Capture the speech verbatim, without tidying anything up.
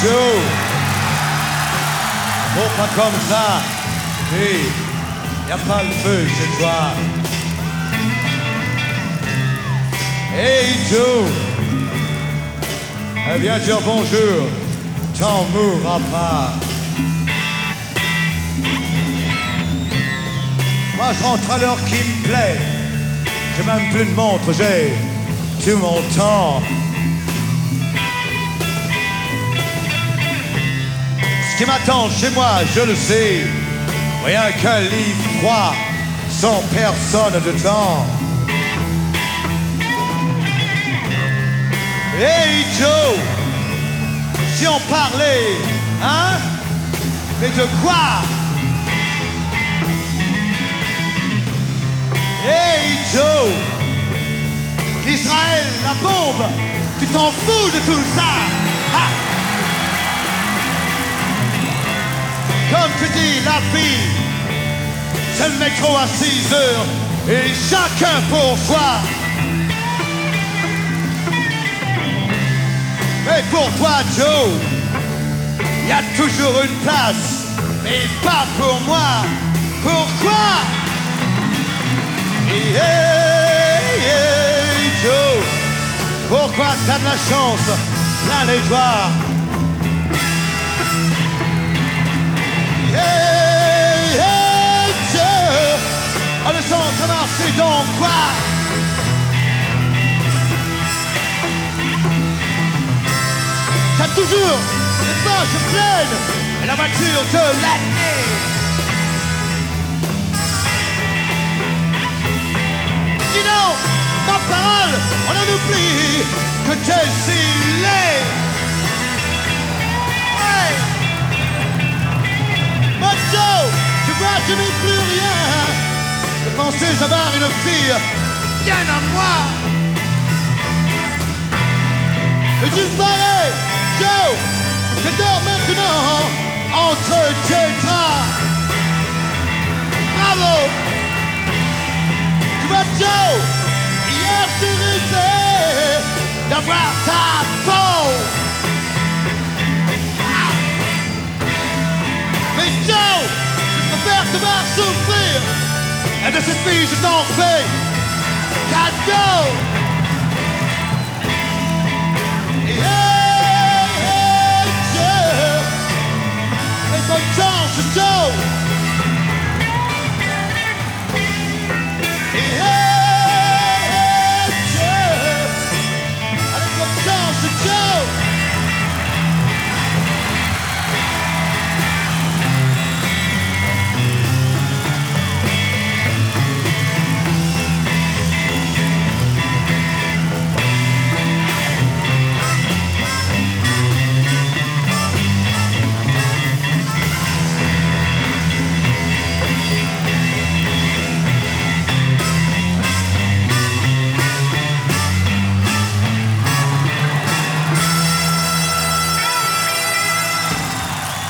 Joe, bon pas comme ça. Hey, y a pas le feu chez toi. Hey Joe, eh bien dire bonjour, t'en mourras pas. Moi je rentre à l'heure qui me plaît. J'ai même plus de montre, j'ai tout mon temps. Ce qui m'attend chez moi, je le sais. Rien qu'un lit froid, sans personne dedans. Hey Joe, si on parlait, hein? Mais de quoi? Hey Joe, Israël, la bombe, tu t'en fous de tout ça? Ha! Comme tu dis, la vie, c'est le métro à six heures et chacun pour soi. Mais pour toi, Joe, il y a toujours une place, mais pas pour moi. Pourquoi? Hey, hey, Joe, pourquoi t'as de la chance, plein les doigts? Hey, hey, Joe, oh, le sang, ça marche, c'est donc quoi? T'as toujours les poches pleines et la voiture de l'année. Sinon, ma parole, on en oublie que t'es si laid. Hey! Mojo, tu vois, je n'ai plus rien. Je pensais avoir une fille bien à moi. Et tu parais, Joe, je dors maintenant entre tes draps. Bravo! Tu vois, Joe, hier tu risquais d'avoir ta peau. Mais Joe, je préfère te voir souffrir. Et de cette fille, je t'en fais cadeau. Yeah, yeah, Joe. Et bonne chance, Joe.